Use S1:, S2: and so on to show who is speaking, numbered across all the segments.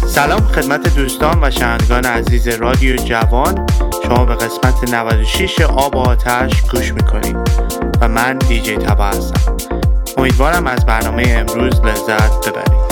S1: سلام خدمت دوستان و شنوندگان عزیز رادیو جوان. شما به قسمت 96 آب و آتش گوش میکنید و من دیجی تبا هستم. امیدوارم از برنامه امروز لذت ببرید.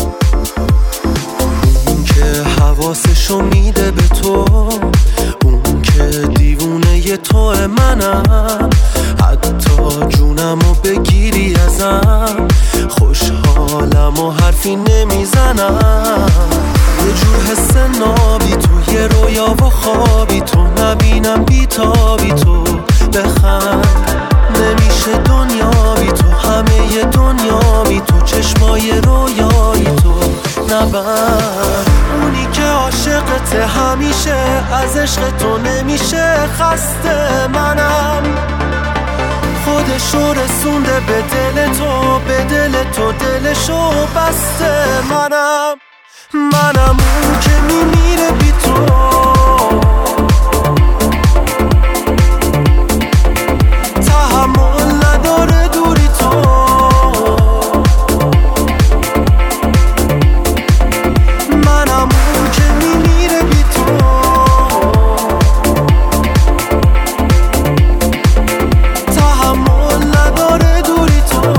S2: اون که حواسشو میده به تو، اون که دیوونه توه منم، حتی جونمو بگیری ازم خوشحالم و حرفی نمیزنم. یه جور حس نابی تو، یه رویا و خوابی تو، نبینم بیتابی تو، بخند نمیشه دنیا بی تو، همه دنیا بی تو، چشمای رویایی تو نبر. اونی که عاشقته همیشه، از عشق تو نمیشه خسته، منم خودشو رسونده به دل تو، به دل تو دلشو بسته، منم اون که میمیره بی تو. تحمل نداره دوری تو، منم اون که میمیره بی تو. تحمل نداره دوری تو.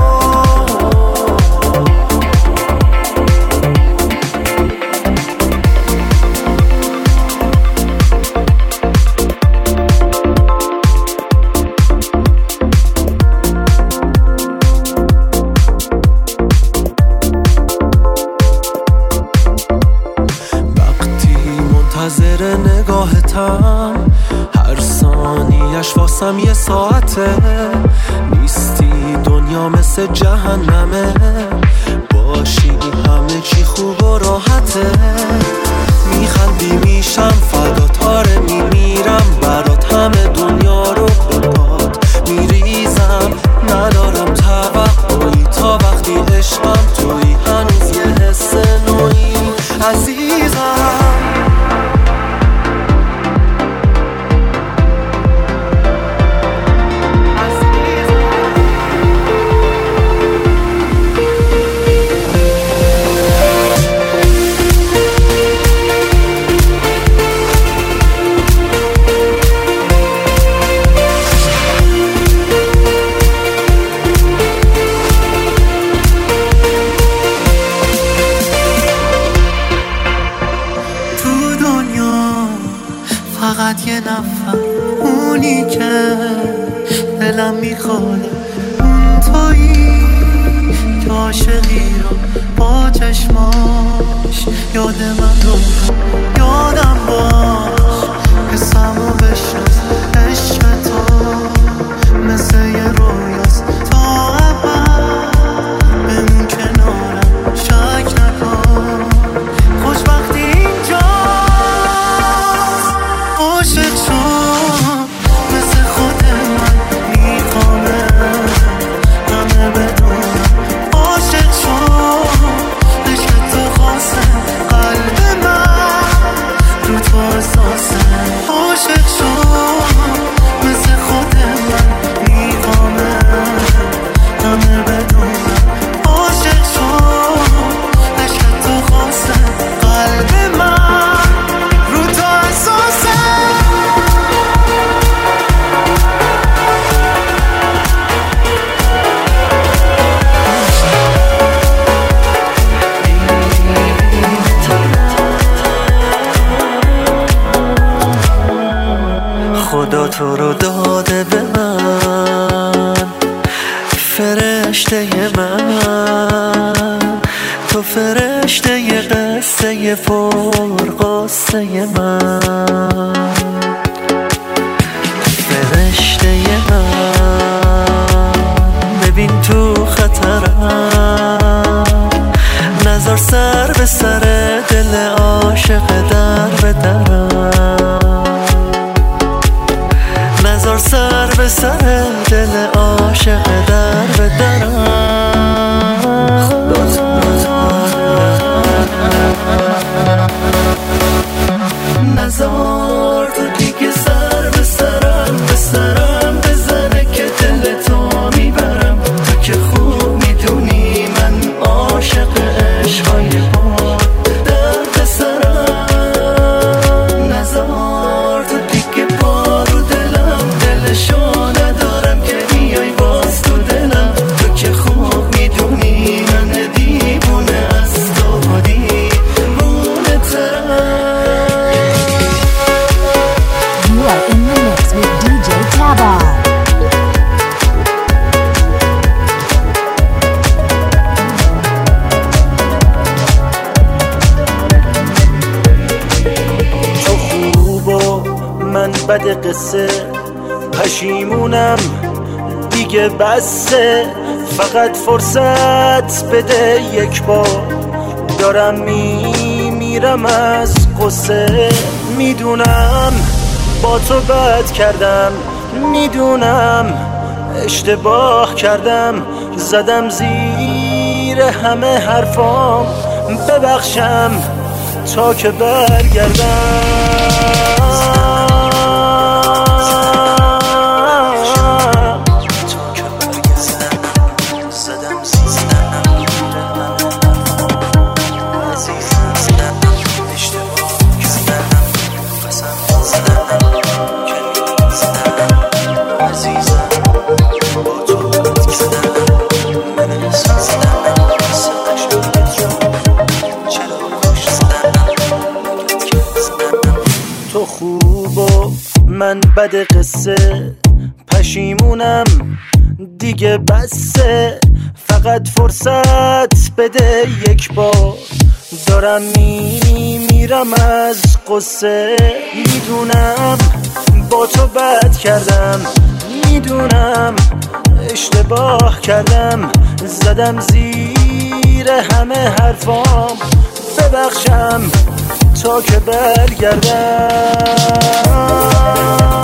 S2: منتظر نگاهتم، هر ثانیش واسم یه ساعته، نیستی دنیا مثل جهنمه، باشی همه چی خوب و راحته، میخندی میشم فدات، آره میمیرم برات، همه دنیا رو باد میریزم، ندارم توقعی تا وقتی عشقم توی، هنوز یه حس نوعی عزیزم. فقط یه نفر، اونی که دلم میخواد، اون تویی که عاشقی رو با چشماش یاد من رو یادم باش، حسمو بشناس، عشق تو مثل یه رویاست، تا ابد بمون کنارم، شک نکن، خوشبختی اینجا عاشق شد، مثل خود من میخوامه همه بدونم، عاشق شد، عشق تو خاصه، قلب من رو تو احساسه، عاشق شد، مثل خود من میخوامه همه بدونم، عاشق شد، عشق تو خاصه، قلب من رو تو احساسه. خدا تو رو داده به من، فرشته من، تو فرشته ی قصه ی پرقصه ی من، فرشته ی من، ببین تو خطرم، نذار سر به سر دل عاشق در به درم، نذار سر به سر دل عاشق در به درم. نذار تو دیگه سر به سرم، به سرم بزنه که دل تو میبرم، تو که خوب میدونی من عاشق عشقای با درد سرم. بد قصه، پشیمونم دیگه بسه، فقط فرصت بده یک بار، دارم میمیرم از قصه. میدونم با تو بد کردم، میدونم اشتباه کردم، زدم زیر همه حرفام، ببخشم تا که برگردم. تو خوب و من بد قصه، پشیمونم دیگه بسه، فقط فرصت بده یک بار، دارم میمیرم از قصه. میدونم با تو بد کردم، میدونم اشتباه کردم، زدم زیر همه حرفام، ببخشم تا که برگردم.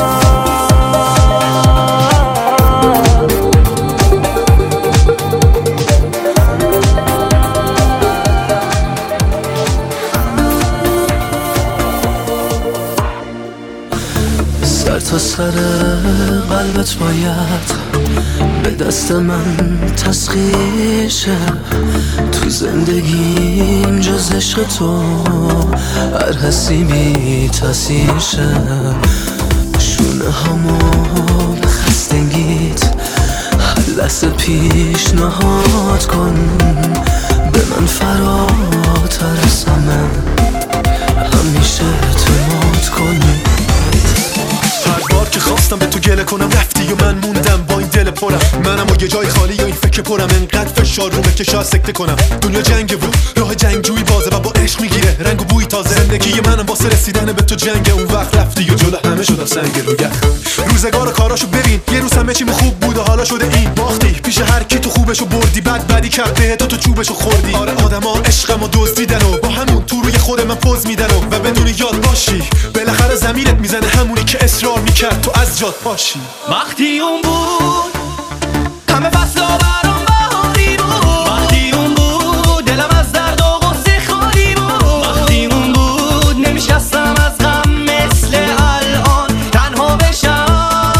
S3: سر تا سر قلبت باید به دست من تسخیر شه، تو زندگیم جز عشق تو هر حسی بی تاثیر شه. شونه همون خستگیت هر لحظه پیشنهاد کن، به من فراتر از همه همیشه اعتماد کن.
S4: هر بار که خواستم به تو گله کنم رفتی و من موندم با این دل پرم، منم و یه جای خالی و این فکر پرم، انقدر فشار رو که شاید سکته کنم. دنیا جنگه و راه جنگجویی بازه و با عشق میگیره رنگ و بوی تازه، زندگی منم واسه رسیدن به تو جنگه. اون وقت رفتی و جلو همه شدم سنگ روگه، روزگار و کاراشو ببین، یه روز همه چیم خوب بود و حالا شده این باختی، پیش هر کی تو خوبشو بردی، بدی کرد بهت تو چوبشو خوردی. آره آدما عشقمو دزدیدن و با همون تو روی خود من پوز میدن و بدون یاد باشی بالاخره زمینت میزنه همونی که اصرار میکرد تو از جات پاشی.
S5: وقتی اون بود همه فصلا برام بهاری بود، وقتی اون بود دلم از درد و غصه خالی بود، وقتی اون بود نمیشستم از غم مثل الان تنها بشم،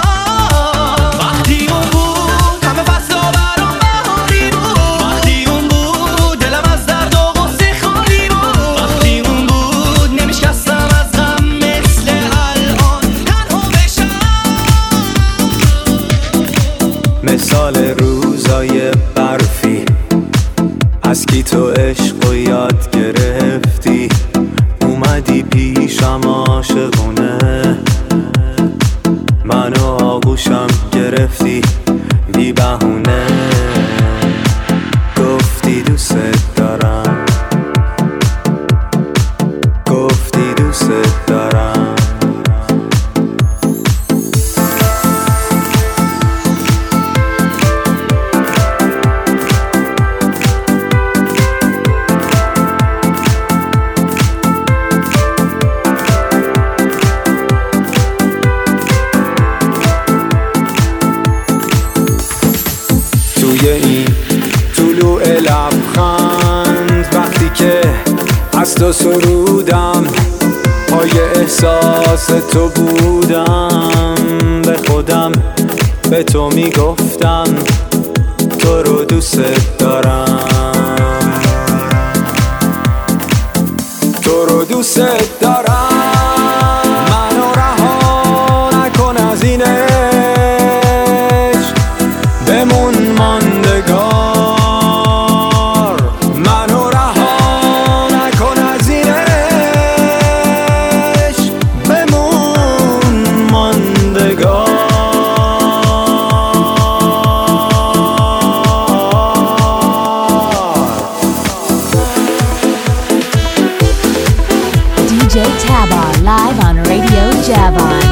S5: وقتی اون بود همه فصلا برام بهاری بود، وقتی اون بود دلم از درد و غصه خالی بود، وقتی اون بود نمیشستم از غم مثل الان تنها بشم.
S3: مثال روزای برفی از کی تو عشق و یاد گرفتی، اومدی پیشم عاشقونه، منو آغوشم گرفتی بی بهونه، گفتی دوست دارم، گفتی دوست دارم. توی این طلوع لبخند وقتی که از تو سرودم، پای احساس تو بودم، به خودم به تو میگفتم تو رو دوست دارم، تو رو دوست دارم. منو رها نکن از این عشق، بمون ماندگار، منو رها نکن از این عشق، بمون ماندگار.
S6: DJ Tabar live on Radio Javon.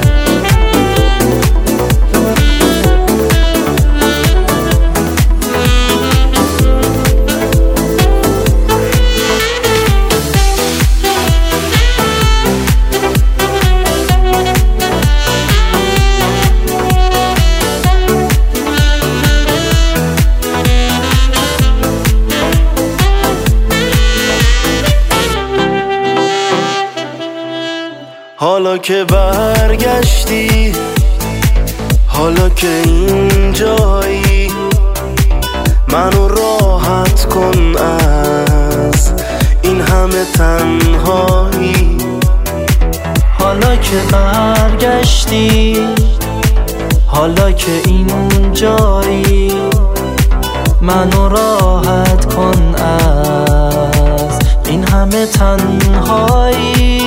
S2: حالا که برگشتی، حالا که اینجایی، منو راحت کن از این همه تنهایی.
S7: حالا که برگشتی، حالا که اینجایی، منو راحت کن از این همه تنهایی.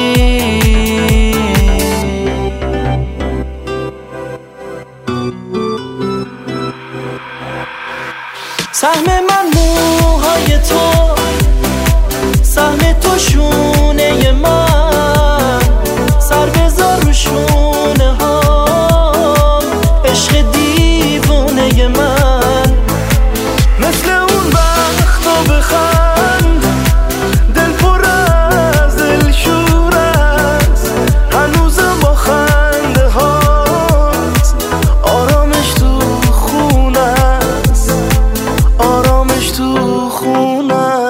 S7: سهم من موهای تو، سهم تو شونه من، سر بذار رو شونه ها، عشق دیوونه من.
S2: مثل اون وقتا بخند، دل پر از دل شور است، هنوزم با خنده هات آرامش تو خونه است، آرامش تو خونه است.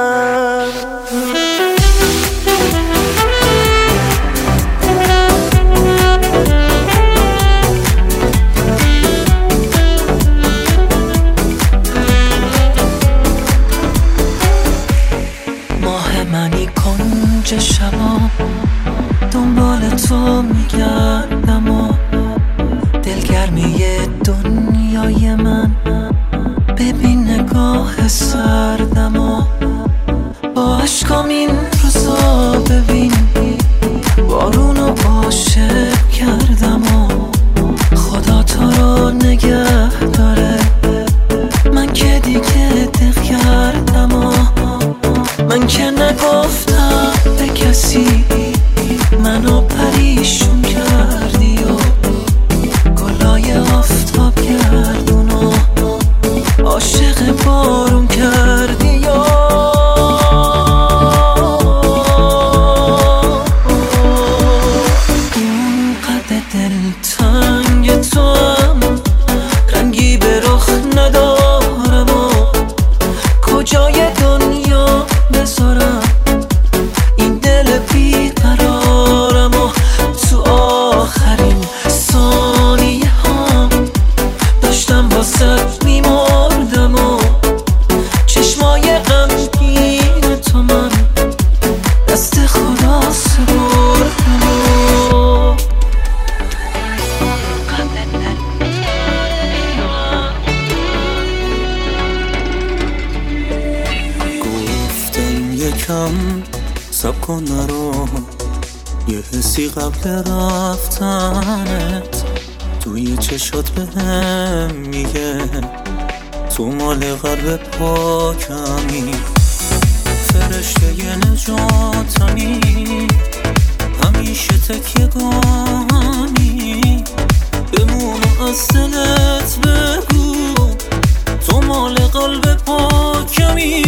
S7: ماه منی کنج شبا، دنبال تو میگردم و دلگرمی دنیای من. ببین نگاه سردم و با عشقام این روزا ببین، بارونو عاشق کردم و خدا تو رو نگه داره. من که دیگه دق کردم و من که نگفتم به کسی، منو پریشون کردی و گلای آفتاب گردون و عاشق بارون کردی یا اون قد دلتنگ تو هم رنگی به رخ ندارم و کجای دنیا بذارم این دل بیقرارم و تو آخرین ثانیه ها داشتم واسه میمردم و چشمای غمگین تو من دست خدا سپردم و
S2: گفتم یکم سب کن نرو، یه حسی قبل رفتنت توی چشات بهم میگه تو مال قلب پاکمی، فرشته نجاتمی، همیشه تکیه‌گاهمی. بمون از دلت بگو تو مال قلب پاکمی.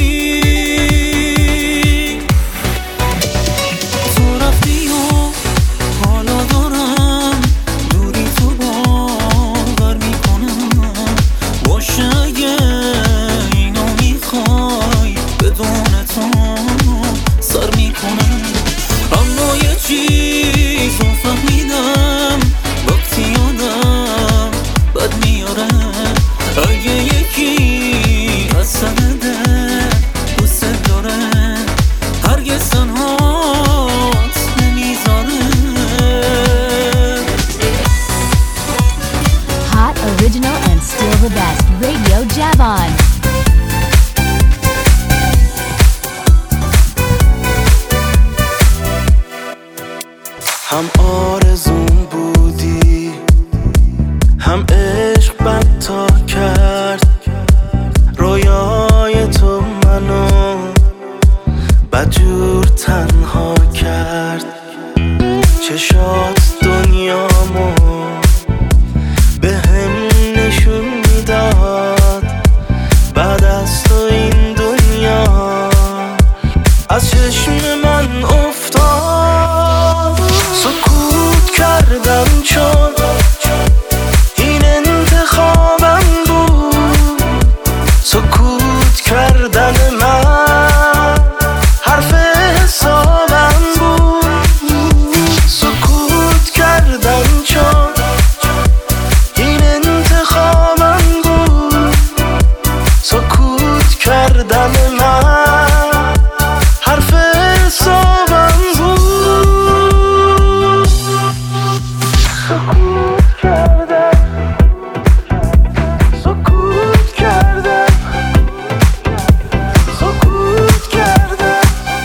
S2: تو رفتی و حالا دارم دوری تو باور میکنم، باشه اگه اینو میخوای بدون تو سر میکنم. اما یه چیز رو فهمیدم وقتی یادم بد میاره، اگه یکی از سنده دوست داره هرگز تنهات نمیذاره.
S6: Hot, original, and still the best. Radio Javon.
S2: هم آرزون بودی، هم عشق بدتا کرد، رویای تو منو بدجور تنها کرد. چشات دنیامو به هم نشون میداد. بعد از تو این دنیا از چشم من افتاد. سکوت کردم چون این انتخابم بود. سکوت کردن من حرف حسابم بود. سکوت کردم چون این انتخابم بود. سکوت کردن من حرف حسابم بود. سکوت کردم. سکوت کردم. سکوت کردم.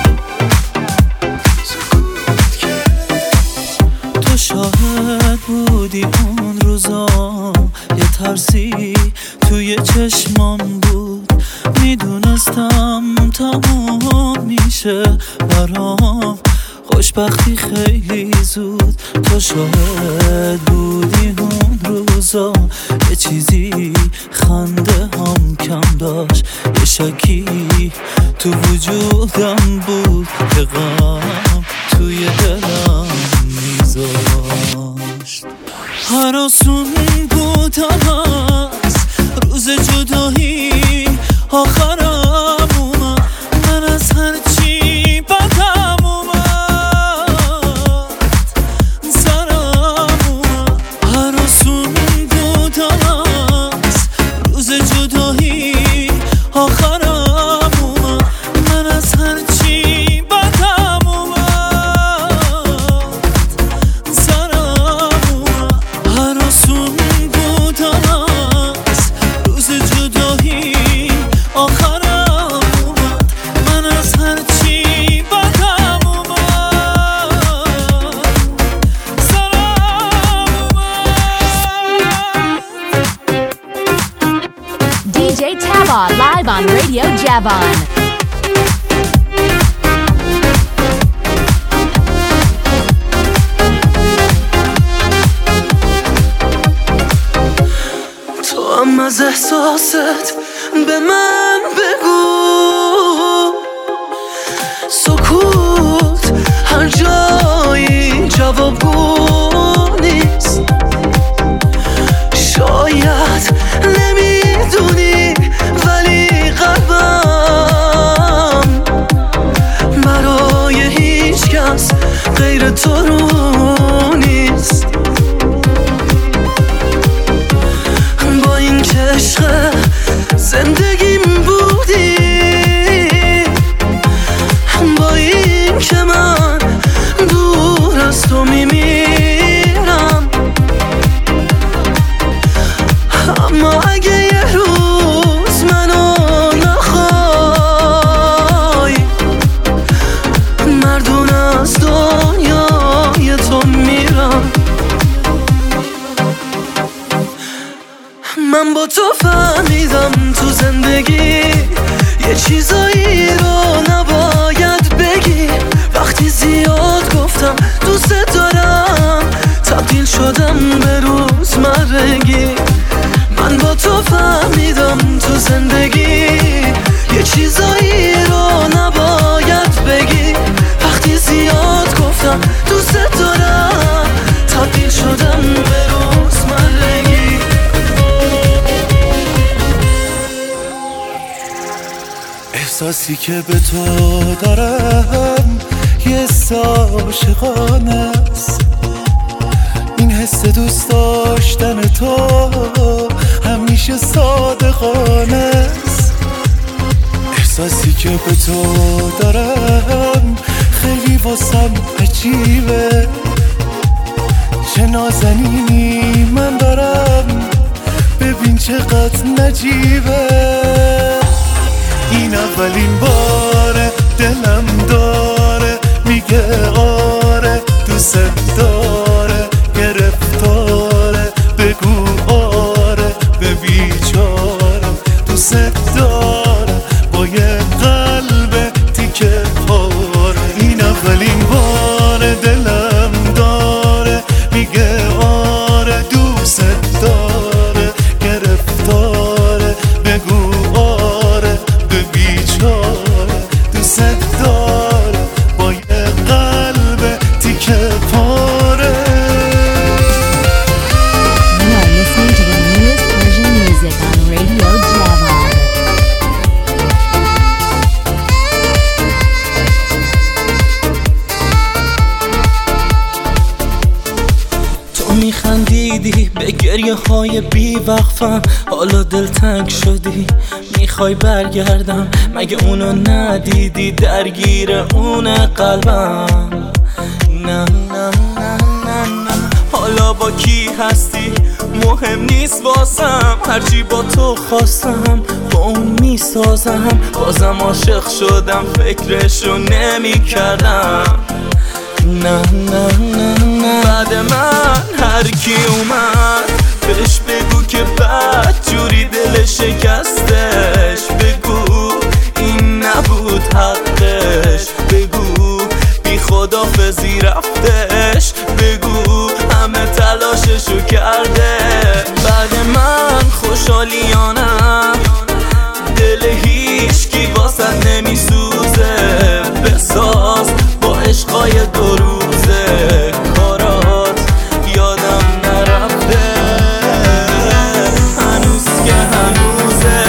S2: سکوت کردم.
S7: تو شاهد بودی اون روزا، یه ترسی توی چشمام بود. میدونستم تموم میشه برام خوشبختی خیلی زود. تو شاهد بودی اون روزا، یه چیزی خنده هم کم داشت. یه شکی تو وجودم بود که غم توی دلم میذاشت. هراسون بودم از روز جدایی، آخرم اومد. من از هرچی بدم اومد سرم اومد. هراسون بودم از روز جدایی، آخرم اومد. من از هرچی بدم اومد سرم اومد. هراسون بودم از روز جدایی، آخرم اومد. من از هرچی بدم اومد سرم اومد.
S6: DJ Taba live on Radio Javon.
S2: تو هم از احساست به من بگو. سکوت هر جایی جوابگو نیست. شاید نمیدونی ولی قلبم برای هیچ کس غیر تو رو نیست. با این که عشق زندگیم بودی، با این که من دور از تو میمیرم. اما اگه یه روز منو نخوای، مردون از دنیای تو میرم. من با تو فهمیدم تو زندگی یه چیزایی رو نباید بگی. وقتی زیاد گفتم دوست دارم، تبدیل شدم به روزمرگی. من با تو فهمیدم تو زندگی یه چیزایی رو نباید بگی. وقتی زیاد گفتم دوست دارم، تبدیل شدم به روزمرگی.
S8: احساسی که به تو دارم یه حس عاشقانه است. این حس دوست داشتن تو همیشه صادقانه است. احساسی که به تو دارم خیلی واسم عجیبه. چه نازنینی من دارم، ببین چقدر نجیبه. این اولین باره دلم داره میگه آره دوست داره. گرفتاره بگو آره به بیچارم. دوست دارم با یه قلب تیکه پاره. این اولین باره دلم داره
S7: گریه های بی وقفم، حالا دلتنگ شدی میخوای برگردم، مگه اونو ندیدی درگیر اون قلبم؟ نه نه نه نه نه، حالا با کی هستی مهم نیست واسم، هرچی با تو خواستم با اون میسازم، بازم عاشق شدم فکرشو نمی کردم. نه نه نه نه، بعد من هر کی اومد بهش بگو که بد جوری دل شکستش، بگو این نبود حقش، بگو بی خدافزی رفتش، بگو همه تلاششو کرده. بعد من خوشحالیانم دل هیچکی واسه نمیسوزه، بساز با عشقای دو روزه، کارات یادم نرفته هنوز که هنوزه.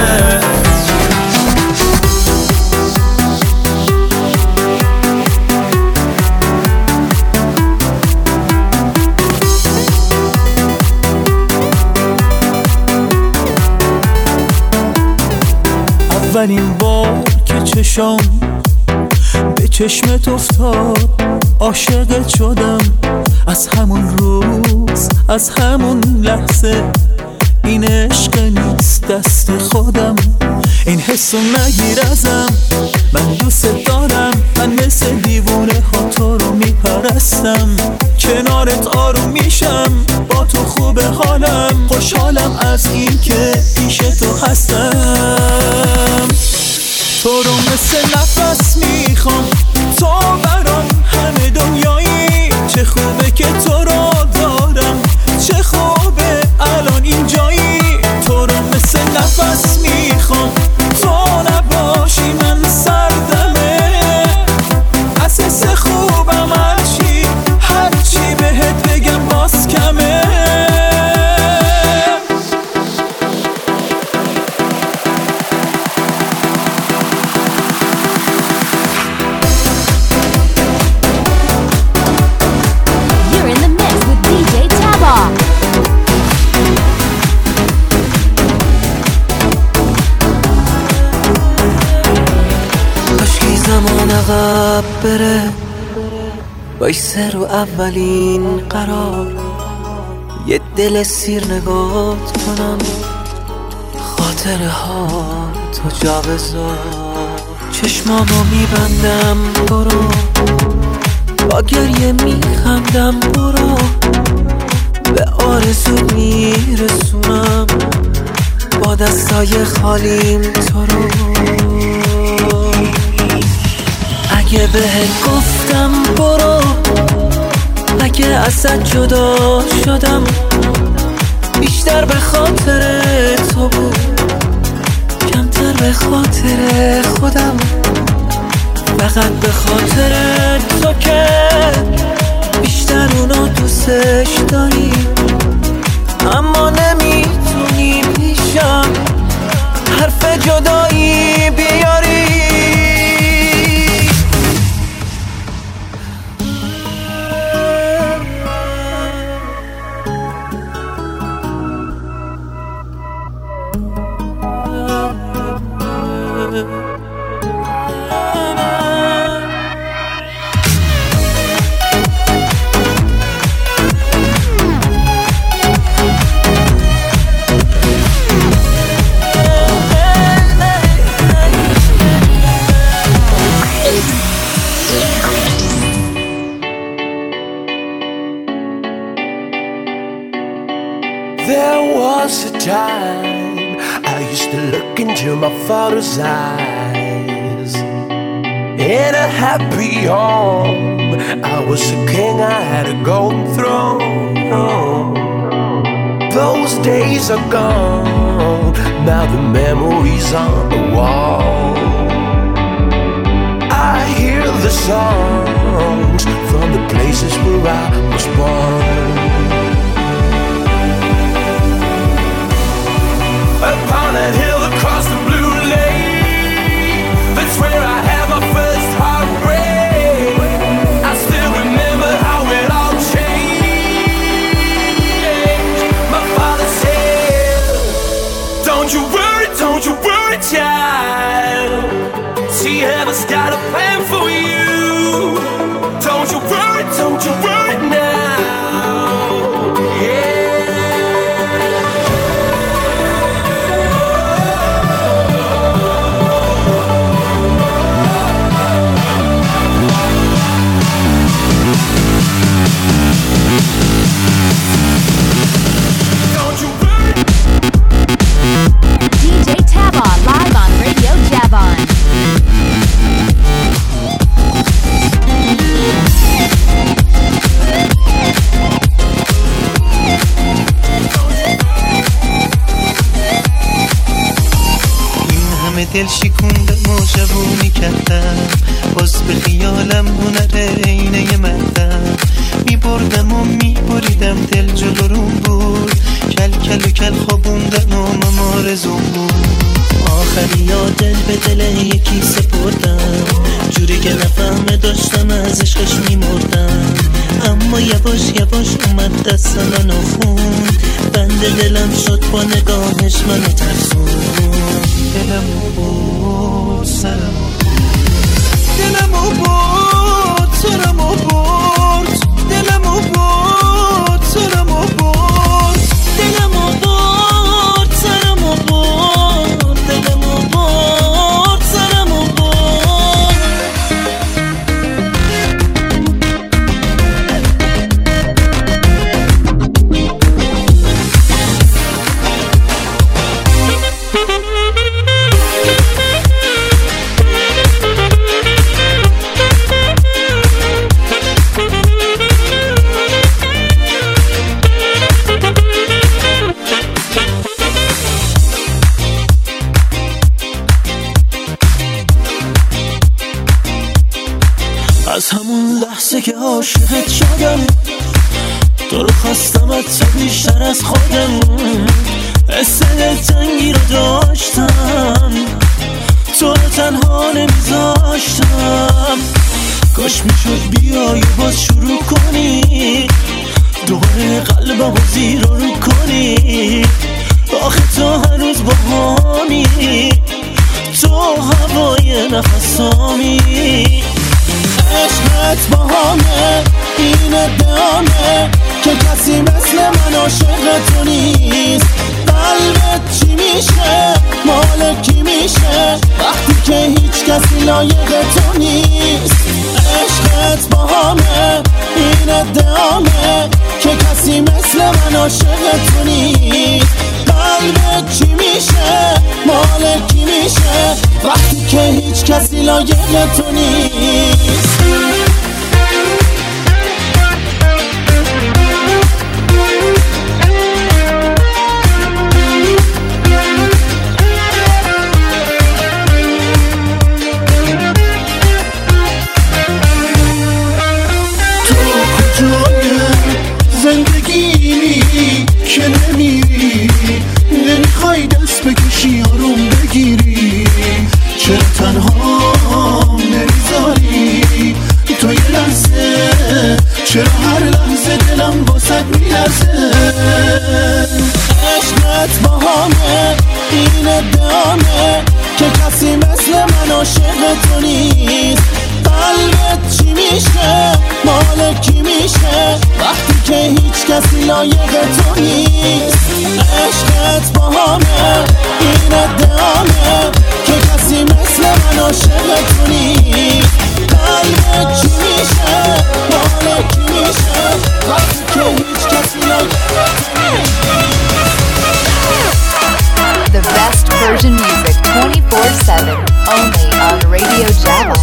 S7: اولین بار که چشم به چشمت افتاد عاشقت شدم، از همون روز از همون لحظه این عشق نیست دست خودم، این حسو نگیر ازم، من دوست دارم، من مثل دیوونه ها تو رو میپرستم، کنارت آروم میشم، با تو خوب حالم، خوشحالم از این که پیش تو هستم، تو رو مثل نفس میخوام، تو برام همه دنیایی، چه خوبه که تو رو دارم، چه خوبه الان اینجایی، تو رو مثل نفس میخوام، تو نباشی من سردمه، از حس خوبم هرچی بهت بگم باز کمه.
S2: عقب بره بایسته رو اولین قرار، یه دل سیر نگات کنم، خاطره ها تو جا بذار، چشمامو میبندم برو، با گریه میخندم برو، به آرزو میرسونم، با دستای خالیم تو رو. اگه بهت گفتم برو، اگه ازت جدا شدم، بیشتر به خاطر تو بود، کمتر به خاطر خودم، فقط به خاطر تو که بیشتر اونو دوستش داری، اما نمیتونی پیشم حرف جدایی بیاری.
S8: There was a time I used to look into my father's eyes. In a happy home, I was a king, I had a golden throne. Those days are gone, now the memories on the wall. I hear the songs from the places where I was born. Upon a hill across the blue lake, that's where I had my first heartbreak. I still remember how it all changed. My father
S9: دل شکوندم و جوونی کردم، باز به خیالم هنر عینه مردم. میبردم و میبریدم دل جلو روم بود، کل کل و کل خوابوندم و ممارزون بود. آخری یا دل به دل یکی سپردم، جوری که نفهمه داشتم از عشقش میمردم. اما یواش یواش اومد دست منو خوند، بند دلم شد با نگاهش منو ترسون. دلمو برد سرمو دلمو برد سرمو برد، دلمو برد سرمو برد، دلمو برد سرمو برد، دلمو برد سرمو برد. از همون لحظه که عاشقت شدم، تو رو خواستم حتی بیشتر از خودم. حس دلتنگی رو داشتم، تو رو تنها نمیذاشتم. کاش میشد بیای باز شروع کنی، دوباره قلبم رو زیر رو کنی. آخه تو هنوز با همی، تو هوای نفسامی. عشقت با همه این ادامه که کسی مثل من عاشق تو نیست. قلبت چی میشه مال کی میشه وقتی که هیچ کسی لایق تو نیست. عشقت با همه این ادامه که کسی مثل من عاشق تو نیست. قلبت چی میشه مال کی میشه وقتی که هیچ کسی لایق تو نیست. زندگی که نمیری، نمیخوای دست بکشی آروم بگیری. چرا تنها نمیذاری تو یه لحظه؟ چرا هر لحظه دلم واسد میلرزه؟ عشقت با همه این ادامه که کسی مثل من عاشق تو نیست. قلبت چی میشه مال کی میشه وقتی که هیچ کسی لایق تو نیست. عشقت با همه این ادامه که کسی مثل من عاشق تو نیست. قلبت چی میشه مال کی میشه وقتی که هیچ کسی لایق تو نیست.
S6: The best Persian music 24/7, only on Radio Java.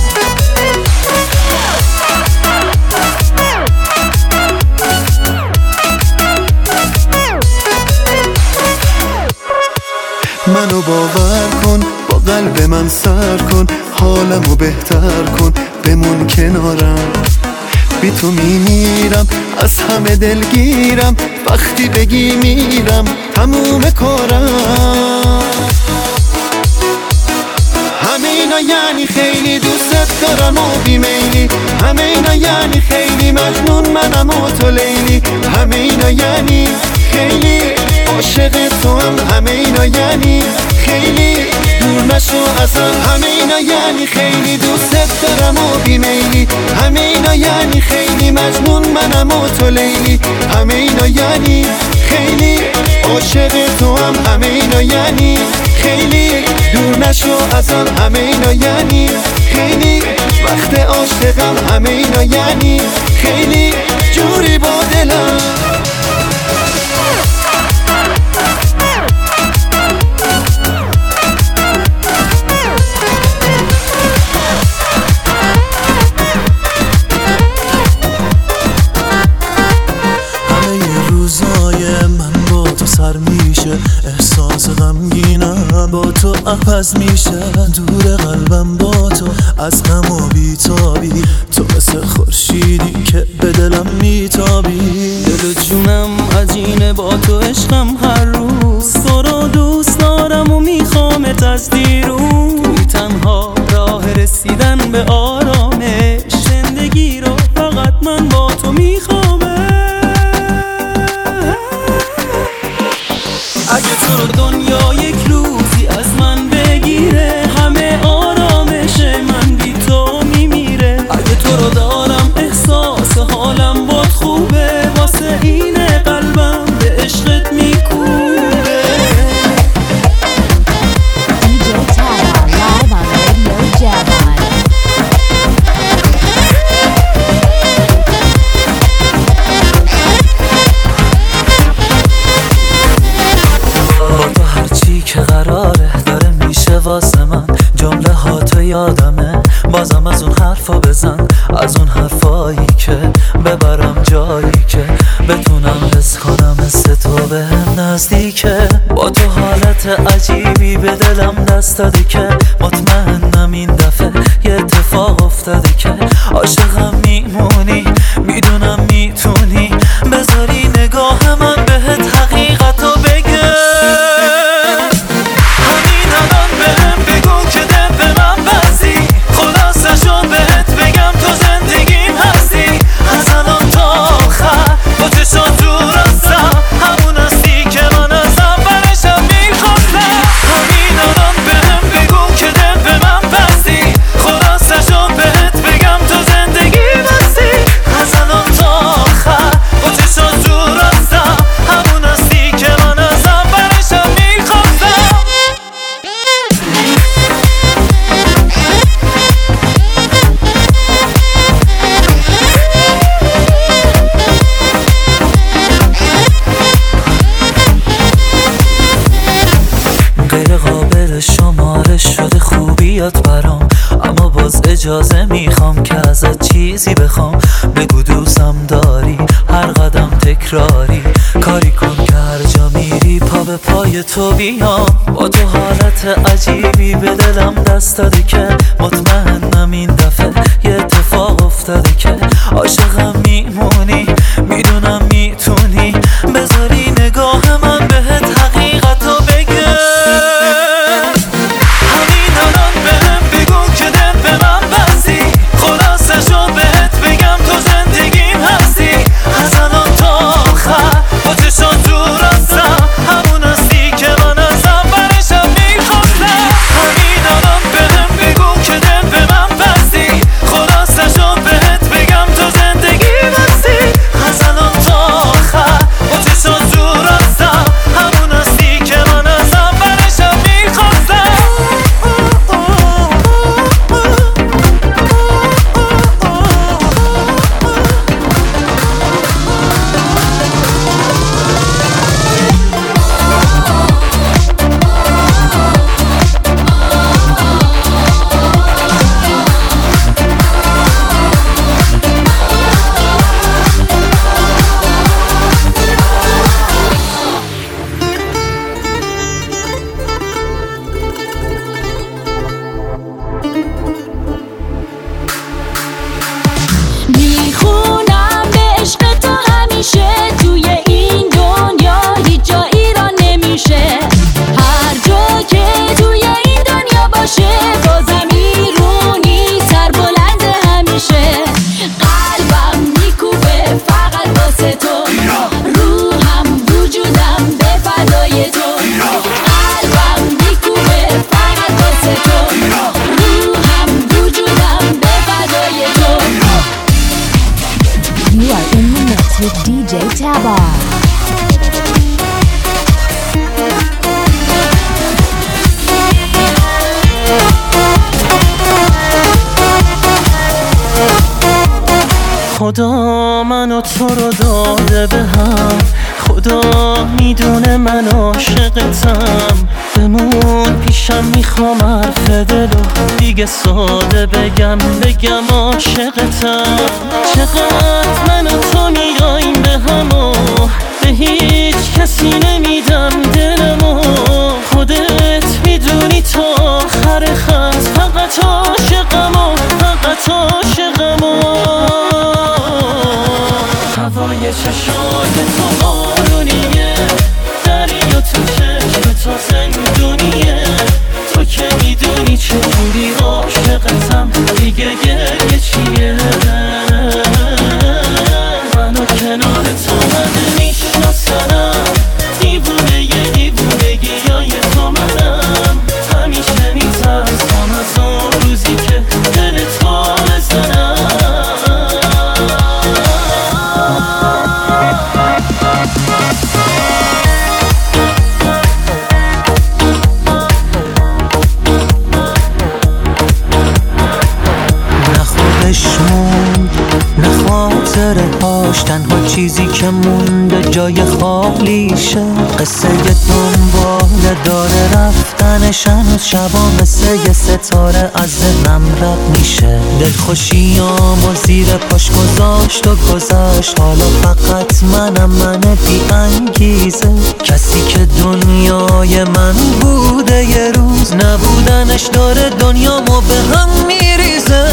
S2: منو باور کن، با قلب من سر کن، حالمو بهتر کن، بمون کنارم. بی تو میمیرم، از همه دلگیرم، وقتی بگی میرم تموم کارم. همه اینا یعنی خیلی دوست دارم و بیمیلی، همه اینا یعنی خیلی مجنون منم و تو لیلی. همه اینا یعنی خیلی عاشق تو هم، همه اینا یعنی خیلی دور نشو ازم. همه اینا یعنی خیلی دوست دارم و بیمیلی، همه اینا یعنی خیلی مجنون منم و تو لیلی. همه اینا یعنی خیلی عاشق تو هم، همه اینا یعنی خیلی دور نشو ازم. همه اینا یعنی خیلی وقت عاشقم، همه اینا یعنی خیلی جوری با دلم.
S7: سر میشه احساس غمگینم، با تو عوض میشه دور قلبم با تو از غم و بیتابی، تو مثل خورشیدی که به دلم میتابی. دل و جونم عجینه با تو عشقم هر روز، تو رو دوست دارم و میخوامت از دیروز. توی تنها راه رسیدن به آرامش، زندگی رو فقط من با تو میخوامه. اگه تو رو دنیا یک روزی از من بگیره، همه آرامش من بی تو میمیره. اگه تو رو دارم احساس حالم باد خوبه، واسه اینه قلبم به عشقت میکوبه.
S6: DJ Taba live on Radio Javon.
S7: با تو هرچی که قراره داره میشه واسه من، جمله ها تو یادمه بازم از اون حرفا بزن، از اون حرفایی که ببرم جایی که بتونم حس کنم مثل تو به هم نزدیکه. با تو حالت عجیبی به دلم دست داده که مطمئنم این دفعه یه اتفاق افتاده که عاشقم میمونی، میدونم میتونی بذاری نگاه من بهت حقیقتو بگه. همین الان بهم بگو که دل به من بستی، خلاصشو بهت بگم تو زندگیم هستی. از الان تا آخر با چشات رو راستم، همون هستی که من از اولشم میخواستم. همین الان بهم بگو که دل به من بستی، خلاصشو بهت بگم تو زندگیم هستی. از الان تا آخر با چشات رو راستم، همون هستی که من از اولشم میخواستم. غیر قابل شمارش شده خوبیات برام، اما باز اجازه میخوام که ازت چیزی بخوام. بگو دوستم داری هر قدم تکراری، کاری کن که هر جا میری پا به پای تو بیام. با تو حالت عجیبی به دلم دست داده که مطمئنم این دفعه یه اتفاق افتاده که عاشقم میمونی، میدونم میتونی بذاری نگاه من بهت حقیقتو بگه. همین الان بهم بگو که دل به من بستی، خلاصشو بهت بگم تو زندگیم هستی. از الان تا آخر با چشات رو راستم، همون هستی که من از اولشم میخواستم. همین الان بهم بگو که دل به من بستی، خلاصشو بهت بگم تو زندگیم هستی. از الان تا آخر با چشات رو راستم، همون هستی که من از اولشم میخواستم.
S10: میخونم به عشق تو همیشه، توی این دنیا هیچ جایی را نمیشه. هر جا که توی این دنیا باشه، بازم ایرونی سر بلند همیشه. قلبم میکوبه فقط واسه تو، روحم وجودم به فدای تو. قلبم میکوبه فقط واسه تو، روحم وجودم به فدای تو.
S6: You are in the mix with DJ Taba.
S7: خدا منو تو رو داده به هم، خدا میدونه من عاشقتم. بمون پیشم میخوام حرف دلو دیگه ساده بگم عاشقتم. چقدر من و تو میاییم به هم و به هیچ کسی نمیدم دلمو. خودت میدونی تو خاطره هاش تنها چیزی که مونده جای خالیشه. قصه دنباله داره رفتنش هنوز شبا مثل یه ستاره از ذهنم رد میشه. دلخوشیامو زیر پاش گذاشت و گذشت، حالا فقط من بی انگیزه. کسی که دنیای من بوده یه روز نبودنش داره دنیامو به هم میریزه.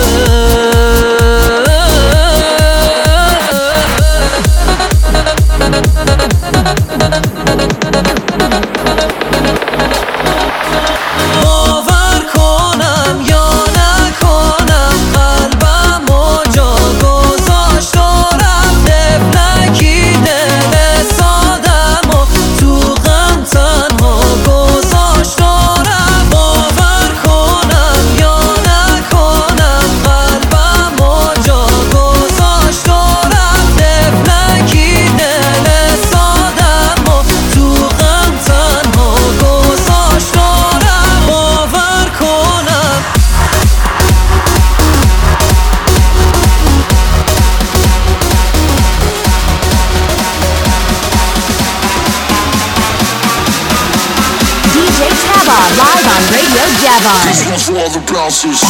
S7: باور کنم یا نکنم قلبمو جا گذاشت و رفت، دفنکی دل سادمو تو غم تنها گذاشت و رفت. باور کنم یا نکنم قلبمو جا گذاشت و رفت، دفنکی دل سادمو تو غم تنها گذاشت و رفت. باور کنم
S6: DJ Taba live on Radio Javon.
S8: This one's for all the bouncers.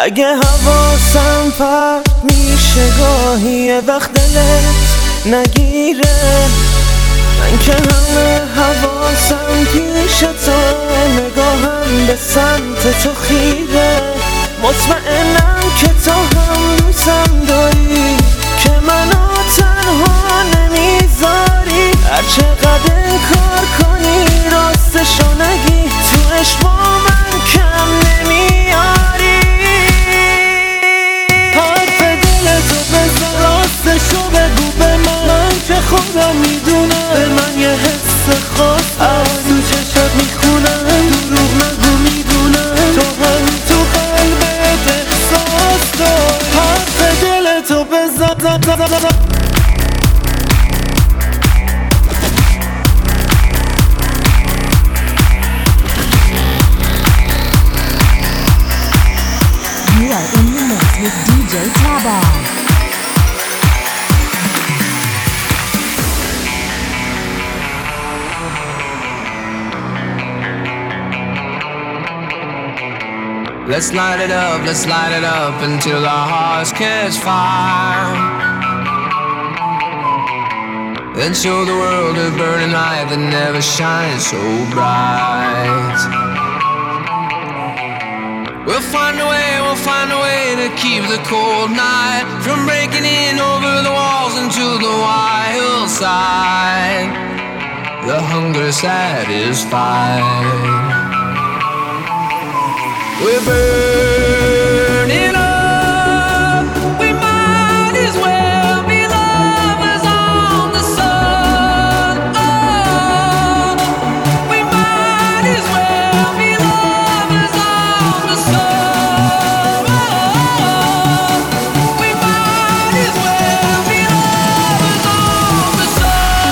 S2: اگه حواسم پرت میشه گاهی یه وقت دلت نگیره، من که همه حواسم پیش تو، نگاهم به سمت تو خیره. مطمئنم که تو هم دوستم داری، که منو تنها نمیذاری. هر چقدر کار کنی راستشو نگی، تو عشق با من کم نمیاری. حرف دلتو بزن راستشو بگو به من که خودم میدونم به من یه حس خاص از تو چشت میخونم. دروغ نگو میدونم تو هم تو قلبت احساس داری. حرف دلتو بزن.
S6: You are in the mix with DJ Taba.
S11: Let's light it up until our hearts catch fire. Then show the world a burning light that never shines so bright. We'll find a way to keep the cold night from breaking in over the walls into the wild side. The hunger satisfied. We're burning up. We might as well be lovers on the sun. Oh, we might as well be lovers on the sun. Oh, we might as well be lovers on the sun.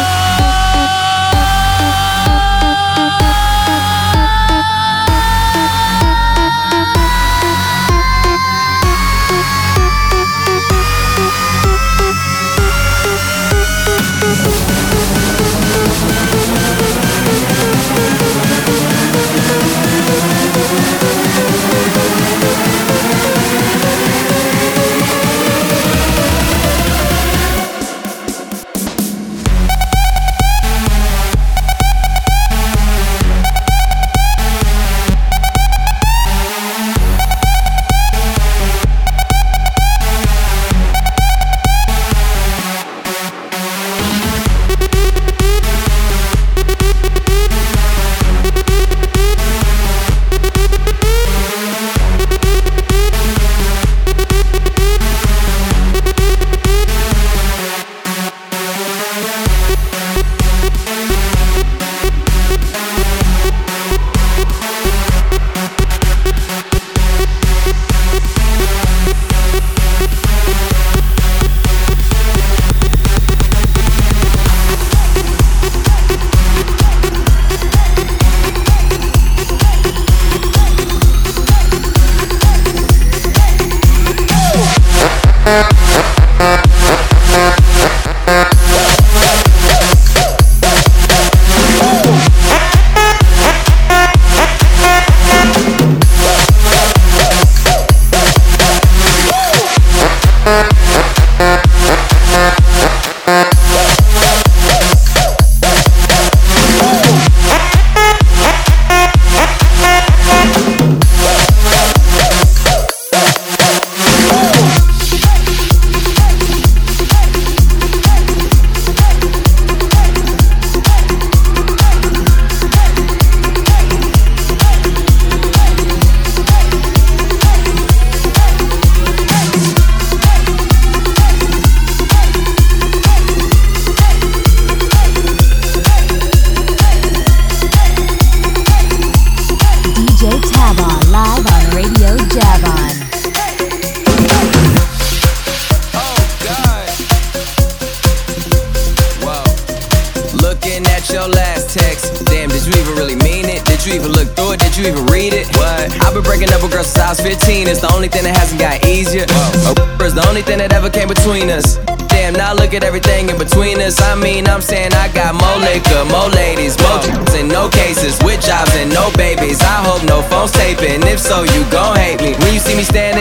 S12: you even read it? What? I've been breaking up with girls since I was 15. It's the only thing that hasn't got easier. It's the only thing that ever came between us. Damn, now look at everything in between us. I mean, I'm saying I got more liquor, more ladies, more and no cases, with jobs and no babies. I hope no phone's taping. If so, you gon' hate me. When you see me standing on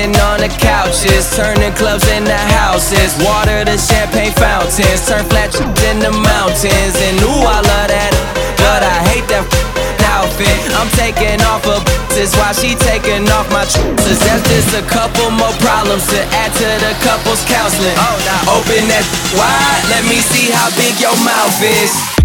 S12: the couches, turning clubs into houses. Water to champagne fountains, turn flat into mountains. And ooh, I love that, but I hate that outfit. I'm taking off her is while she taking off my trousers. That's just a couple more problems to add to the couple's counseling. Open that wide, let me see how big your mouth is.